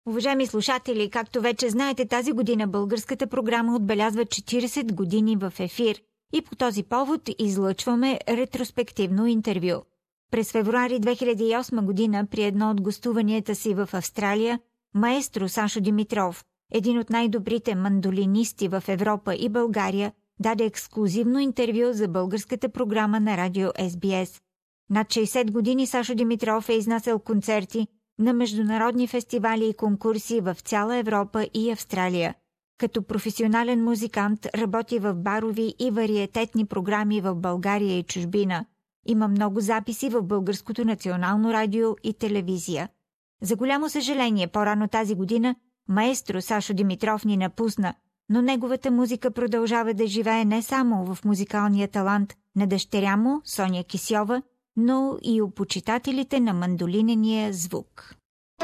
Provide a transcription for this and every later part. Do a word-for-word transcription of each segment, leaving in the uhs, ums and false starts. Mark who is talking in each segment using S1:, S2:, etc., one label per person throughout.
S1: Уважаеми слушатели, както вече знаете, тази година българската програма отбелязва четиридесет години в ефир и по този повод излъчваме ретроспективно интервю. През февруари две хиляди и осма година при едно от гостуванията си в Австралия, маестро Сашо Димитров, един от най-добрите мандолинисти в Европа и България, даде ексклузивно интервю за българската програма на радио Ес Би Ес. Над шейсет години Сашо Димитров е изнасял концерти на международни фестивали и конкурси в цяла Европа и Австралия. Като професионален музикант работи в барови и вариететни програми в България и чужбина. Има много записи в Българското национално радио и телевизия. За голямо съжаление, по-рано тази година маестро Сашо Димитров ни напусна, но неговата музика продължава да живее не само в музикалния талант на дъщеря му, Соня Кисьова, но и у почитателите на мандолинения звук.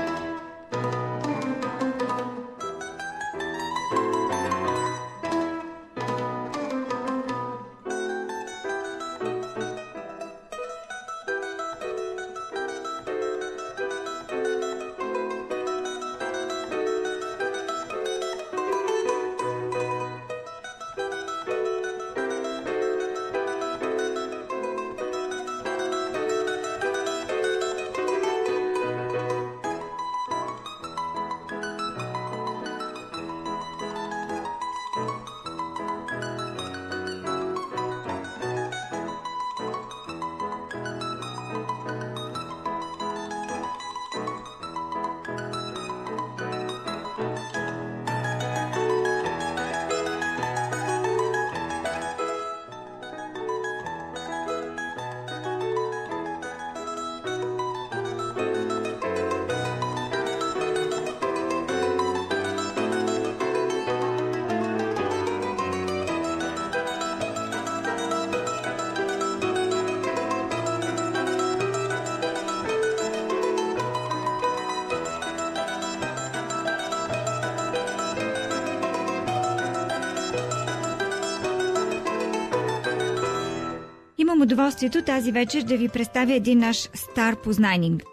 S1: Имам удоволствието тази вечер да ви представя един наш стар познайник.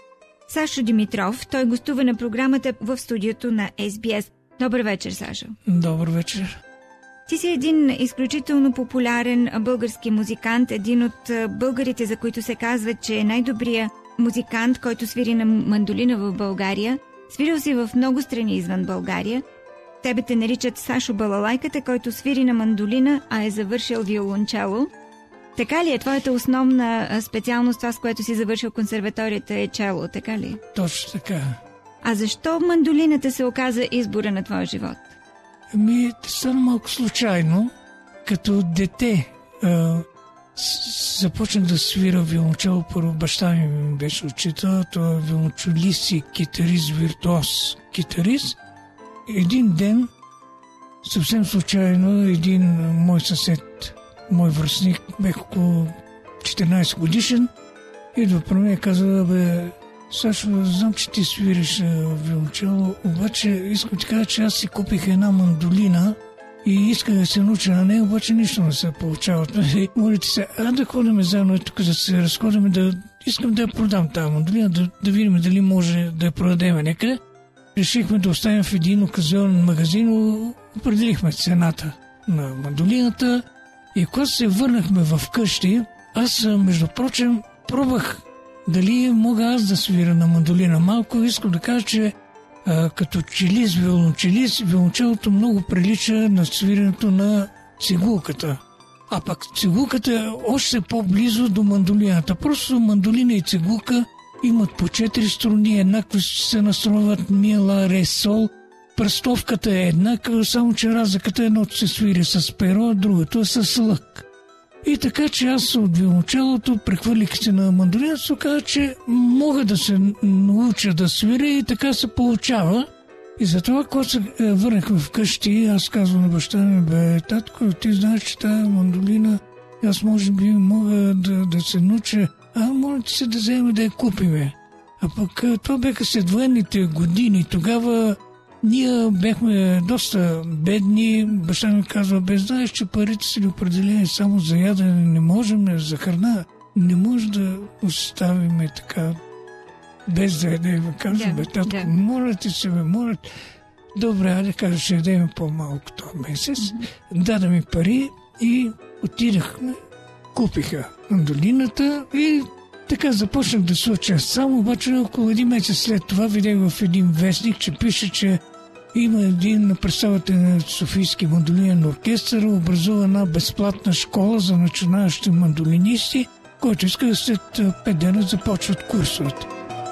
S1: Сашо Димитров, той гостува на програмата в студиото на Ес Би Ес. Добър вечер, Сашо.
S2: Добър вечер.
S1: Ти си един изключително популярен български музикант, един от българите, за които се казва, че е най-добрият музикант, който свири на мандолина в България. Свирил си в много страни извън България. Тебе те наричат Сашо Балалайката, който свири на мандолина, а е завършил виолончело. Така ли е? Твоята основна специалност, това с което си завършил консерваторията, е чело, така ли?
S2: Точно така.
S1: А защо мандолината се оказа избора на твоя живот?
S2: Ми, стана малко случайно. Като дете а, с- започнах да свира виолончело. Първо баща ми беше учител, той е виолончелист и китарист, виртуоз китарист. Един ден, съвсем случайно, един мой съсед, мой връстник, бех около четиринайсет годишен, идва при мен и казва: бе, Сашо, знам, че ти свириш виолончело, обаче искам ти кажа, че аз си купих една мандолина и исках да се науча на нея, обаче нищо не се получава. Молите се, а да ходим заедно тук, да се разходим, да искам да я продам тази мандолина, да, да видим дали може да я продадем някъде. Решихме да оставим в един оказионен магазин, определихме цената на мандолината и когато се върнахме в къщи, аз, между прочим, пробвах дали мога аз да свира на мандолина малко. Искам да кажа, че а, като челист, виолончелист, виолончелото много прилича на свирането на цигулката. А пък цигулката е още по-близо до мандолината. Просто мандолина и цигулка имат по четири струни, еднакво се настройват ми, ла, ре, сол. Пръстовката е еднаква, само че разликата е едното се свири с перо, а другото е с лък. И така, че аз от виолончелото прехвърлих се на мандолина, се каза, че мога да се науча да свиря и така се получава. И затова, когато се върнахме вкъщи, аз казвам на баща ми: бе, татко, ти знаеш, че тази мандолина, аз може би мога да, да се науча, а моля ти се да вземе да я купиме. А пък това бяха след военните години. Тогава ние бяхме доста бедни. Баща ми казва: бе, знаеш, че парите са ли определени само за ядене, не можем за храна, не може да оставим така. без да ядем. Казвам,
S1: Да,
S2: бе, татко,
S1: да.
S2: моля ти се, бе, моля ти. Добре, айде, каза, ще ядем по-малко този месец. Mm-hmm. Даде ми пари и отидахме, купиха мандолината и така започнах да се уча. Само обаче около един месец след това видях в един вестник, че пише, че има един представител на Софийски мандолинен оркестър, образува една безплатна школа за начинаещи мандолинисти, който иска след пет дена започват курсовете.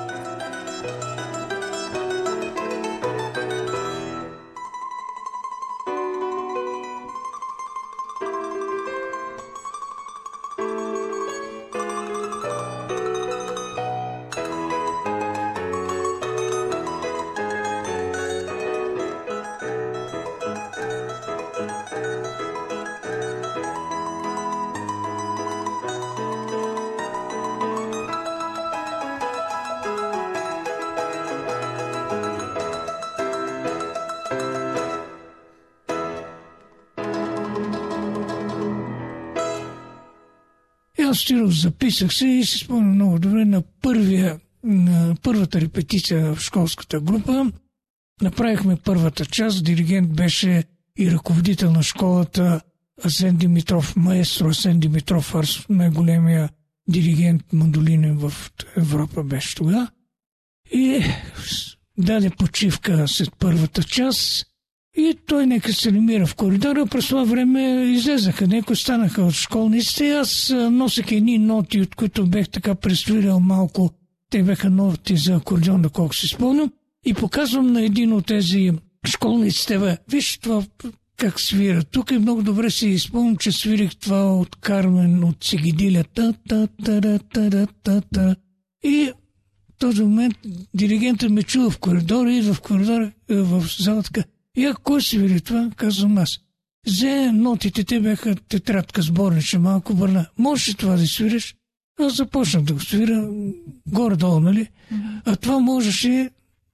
S2: Аз стирах, записах се и си спомням много добре на, първия, на първата репетиция в школската група. Направихме първата част. Диригент беше и ръководител на школата Асен Димитров, маестро Асен Димитров, най-големия диригент мандолинен в Европа беше тогава. И даде почивка след първата част. И той нека се намира в коридора. През това време излезаха, някои станаха от школниците. Аз носех едни ноти, от които бех така преструирал малко. Те беха ноти за акордеон, колко си спомням. И показвам на един от тези школниците. Бе, виж това как свира. Тук е много добре си изпомням, че свирих това от Кармен, от Сигидиля. Та-та-та-та-та-та-та. И в този момент диригентът ме чува в коридора, идва в коридора, в залата. И ако кой си види това, казвам аз. Взе нотите, те бяха тетрадка сборнична, малко бърна. Можеш ли това да свириш? Аз започнах да го свира горе-долу, нали? А това можеше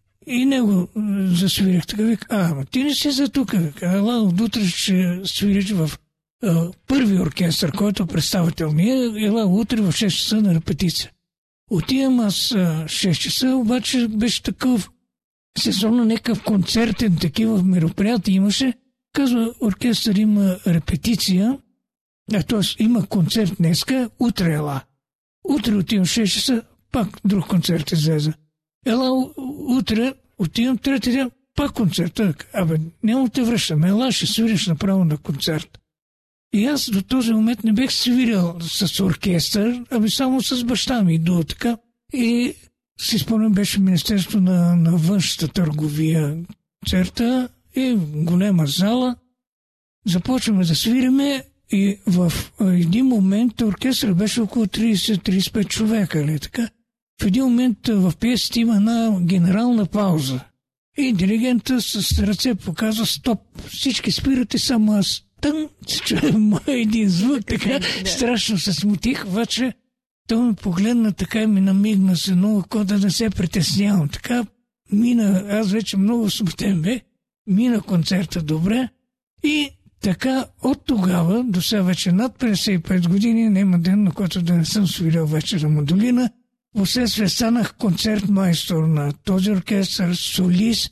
S2: и него засвирих. Така вика, а, ама ти не си за тук. Ела, от утре ще свириш в а, първи оркестър, който е представител ми. Ела, утре в шест часа на репетиция. Отивам аз а, шест часа, обаче беше такъв сезонно някакъв концертен, такива мероприятия имаше. Казва, оркестър има репетиция, а т.е. има концерт днеска, утре ела. Утре отивам в шест часа, пак друг концерт излезе. Ела, утре отивам трети ден, пак концерт. Абе, няма те връщам, ела ще свириш направо на концерт. И аз до този момент не бех свирил с оркестър, ами само с баща ми до така. И си спомням, беше Министерство на, на външната търговия концерта и голема зала. Започваме да свириме и в един момент оркестър беше около трийсет до трийсет и пет човека. Ли, така. В един момент в пиесата има една генерална пауза. И диригента с ръце показва стоп. Всички спирате, само аз. Тън се чуем един звук, така страшно се смутих, обаче той ме погледна така и ми намигна се много, да не се притеснявам. Така мина, аз вече много смутен бе, мина концерта добре и така от тогава до сега вече над петдесет и пет години няма ден, на който да не съм свирил вече на мандолина. Последствие станах концертмайстор на този оркестър, солист.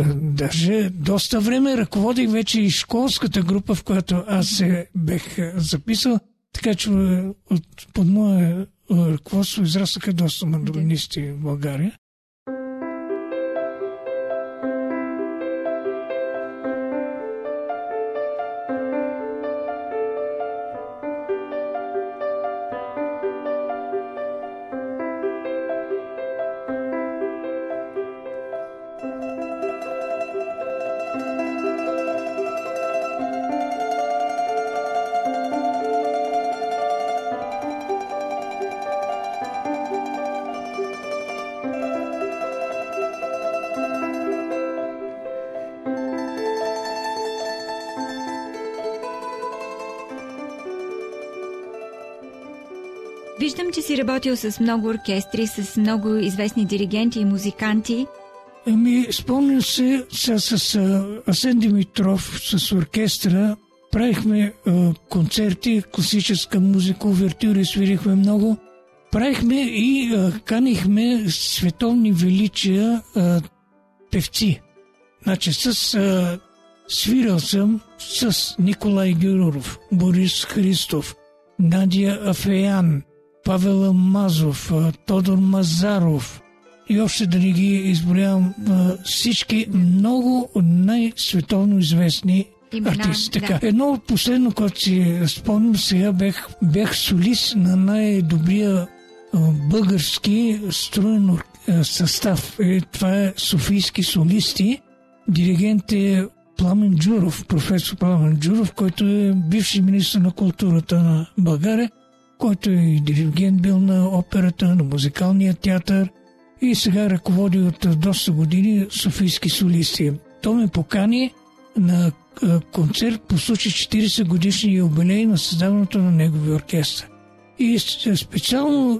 S2: Даже доста време ръководих вече и школската група, в която аз се бех записал, така че от, под мое ръководство израстаха доста мандолинисти в България.
S1: Виждам, че си работил с много оркестри, с много известни диригенти и музиканти.
S2: Ами, спомням се, с, с, с Асен Димитров, с оркестра, правихме а, концерти, класическа музика, увертюри, свирихме много. правихме и а, канихме световни величия а, певци. Значи с а, свирал съм с Николай Гюров, Борис Христов, Надя Афеян, Павел Амазов, Тодор Мазаров и още да не ги изброявам, всички много най-световно известни имена, артисти. Така, да. Едно от последно, което си спомням сега, бях, бях солист на най-добрия български строен състав. Това е Софийски солисти. Диригент е Пламен Джуров, професор Пламен Джуров, който е бивши министър на културата на България, който е и диригент бил на операта, на музикалния театър и сега ръководи от доста години Софийски солисти. Той ме покани на концерт по случай четиридесет годишния юбилей на създаването на неговия оркестър. И специално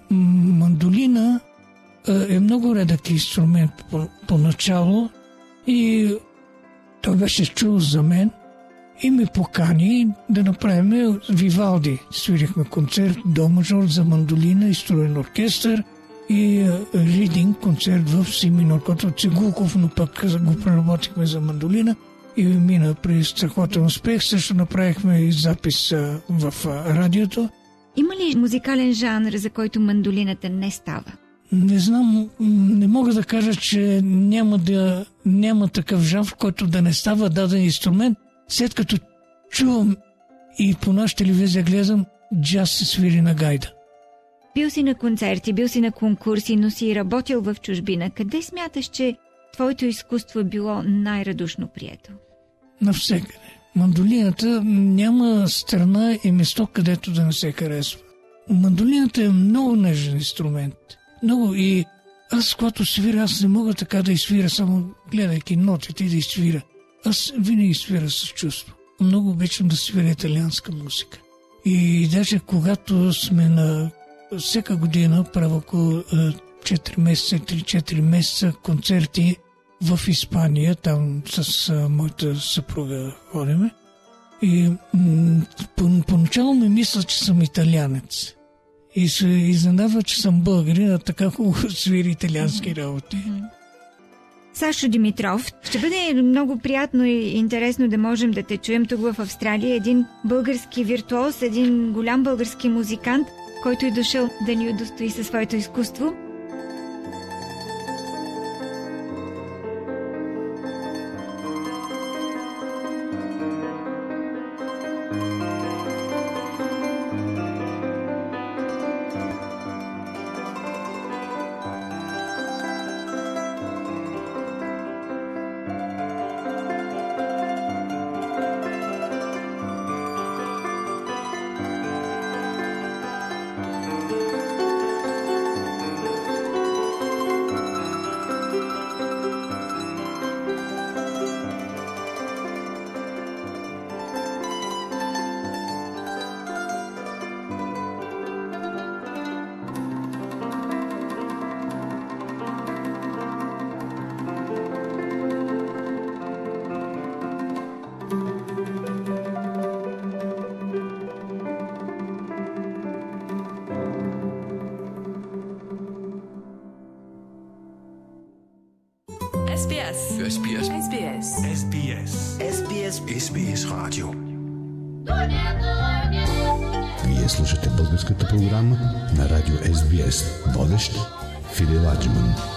S2: мандолина е много редък инструмент поначало и той беше чул за мен и ме покани да направим Вивалди. Свирихме концерт до мажор за мандолина и строен оркестър и ридинг концерт в си минор, който от Цигулков, но пък го преработихме за мандолина и мина при страхотен успех. Също направихме и запис в радиото.
S1: Има ли музикален жанр, за който мандолината не става?
S2: Не знам, не мога да кажа, че няма, да, няма такъв жанр, в който да не става даден инструмент. След като чувам и по нашата телевизия гледам, джаз се свири на гайда.
S1: Бил си на концерти, бил си на конкурси, но си работил в чужбина. Къде смяташ, че твоето изкуство е било най-радушно прието?
S2: Навсекъде. Мандолината няма страна и место, където да не се харесва. Мандолината е много нежен инструмент. Много и аз, когато свира, аз не мога така да изсвира, само гледайки нотите и да изсвира. Аз винаги свира с чувство. Много обичам да свира италианска музика. И даже когато сме на всяка година, правя около четири месеца, три-четири месеца концерти в Испания, там с а, моята съпруга ходиме. И м- по- поначало ми мисля, че съм италианец. И се изненадва, че съм българин, а така хубаво свири италиански работи.
S1: Сашо Димитров, ще бъде много приятно и интересно да можем да те чуем тук в Австралия. Един български виртуоз, един голям български музикант, който е дошъл да ни удостои със своето изкуство.
S3: ес би ес. ес би ес. ес би ес. ес би ес. ес би ес. ес би ес радио.
S4: Вие слушате българската програма на радио Ес Би Ес. Водещ Филип Аджман.